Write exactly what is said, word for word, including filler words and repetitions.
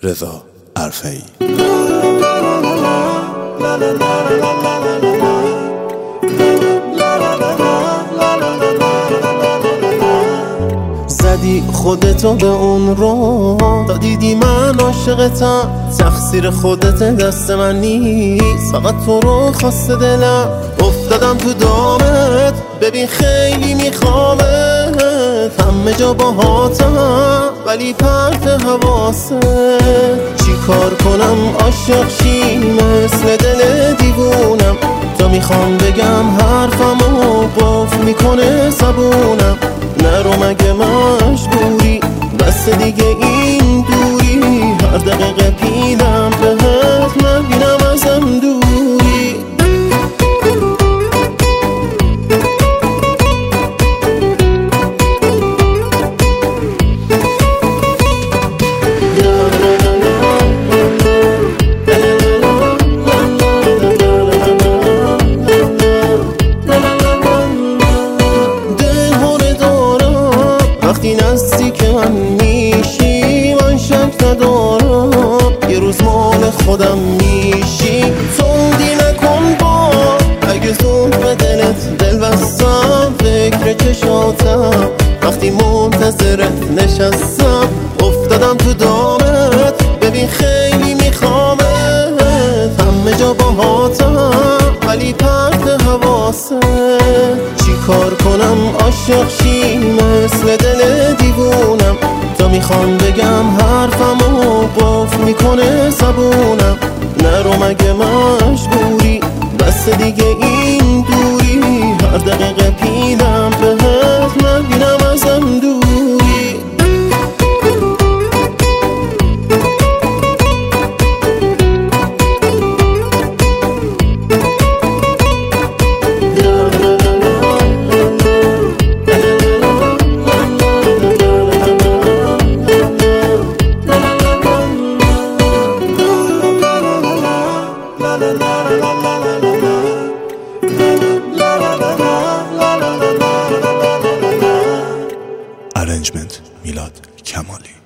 رضا عرفه‌ای. زدی خودتو به اون رو تا دیدی من عاشقتم، تقصیر خودت دست من نیست، فقط تو رو خواسته دلم. افتادم تو دامت ببین خیلی میخوامت، همه جا باهاتم ولی پرت حواست. چی کار کنم عاشق شی مثل دل دیوونم، تا میخوام بگم حرفمو قفل میکنه زبونم. نرو مگه مجبوری بس دیگه این دوری، هر دقیقه پیدم بهت نبینم ازم دوری. وقتی نزدیک من میشی من شک ندارم، یه روز مال خودم میشی. توندی نکن با اگه زود به دلت دل بستم، فکر چشاتم وقتی منتظرت نشستم. افتادم تو دامت ببین خیلی میخوامت، همه جا باهاتم ولی پرت حواست. چی کار کنم عاشق شی مثل دل دیوونم، تا میخوام بگم حرفمو قفل میکنه زبونم. نرو مگه مجبوری بس دیگه این دوری، هر دقیقه پیدم بهت نبینم ازم دوری. ارنجمنت میلاد کمالی.